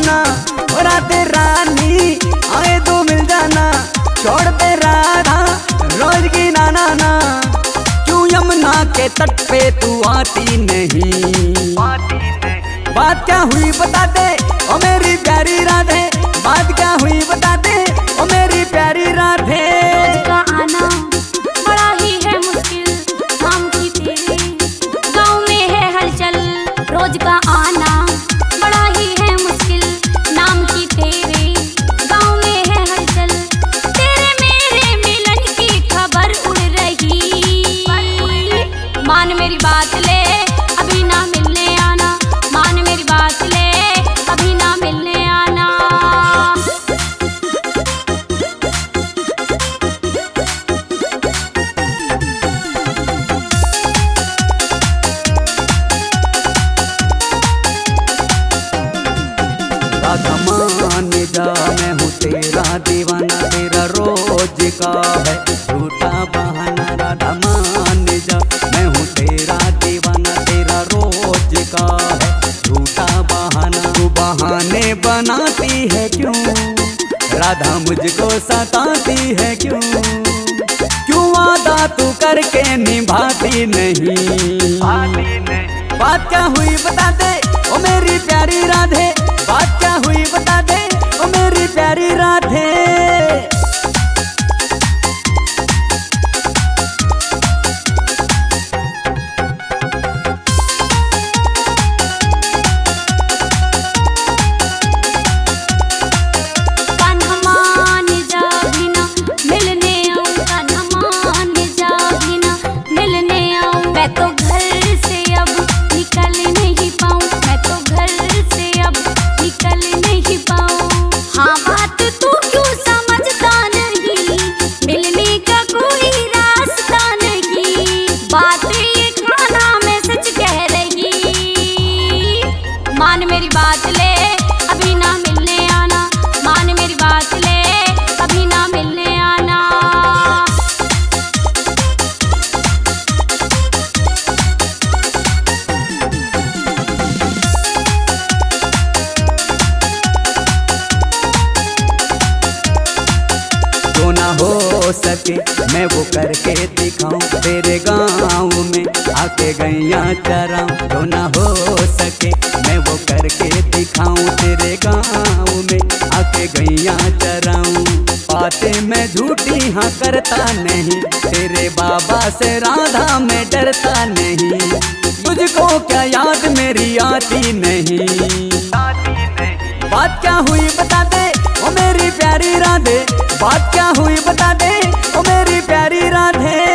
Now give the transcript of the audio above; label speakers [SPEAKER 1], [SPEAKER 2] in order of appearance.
[SPEAKER 1] बहाना, और राधे रानी आए तो मिल जाना, छोड़ दे राधा रोज की नाना ना। क्यों यमुना के तट पे तू आती नहीं, बात क्या हुई बता दे ओ मेरी प्यारी राधे, बात क्या हुई बता दे ओ मेरी प्यारी राधे।
[SPEAKER 2] रोज का आना बड़ा ही है मुश्किल, शाम की तेरे गाँव में है हलचल। रोज का आना बड़ा ही है मुश्किल, नाम की तेरे गाँव में है हलचल। तेरे मेरे मिलन की खबर उड़ रही, मान मेरी बात ले अभी ना मिलने आना, मान मेरी बात ले अभी ना मिलने आना।
[SPEAKER 1] राधा मान जा मैं हूँ तेरा दीवाना, तेरा रोज का है झूठा बहाना। राधा मान जा मैं हूँ तेरा दीवाना, तेरा रोज का है झूठा बहाना। तू बहाने बनाती है क्यों राधा, मुझको सताती है क्यों, क्यों वादा तू करके निभाती नहीं। बात क्या हुई बता दे ओ मेरी प्यारी राधे, बात क्या हुई बता दे ओ मेरी प्यारी राधे।
[SPEAKER 2] मान मेरी बात ले अभी ना मिलने आना, मान मेरी बात ले अभी ना मिलने आना।
[SPEAKER 1] जो ना हो सके मैं वो करके दिखाऊं, तेरे गाँव में आके गैया चराऊं। जो ना हो सके मैं वो करके दिखाऊं, तेरे गाँव में आके गैया चराऊं। बातें मैं झूठी हाँ करता नहीं, तेरे बाबा से राधा मैं डरता नहीं। तुझको क्या याद मेरी आती नहीं, बात क्या हुई बता दे ओ मेरी प्यारी राधे, बात क्या हुई बता दे ओ मेरी प्यारी राधे।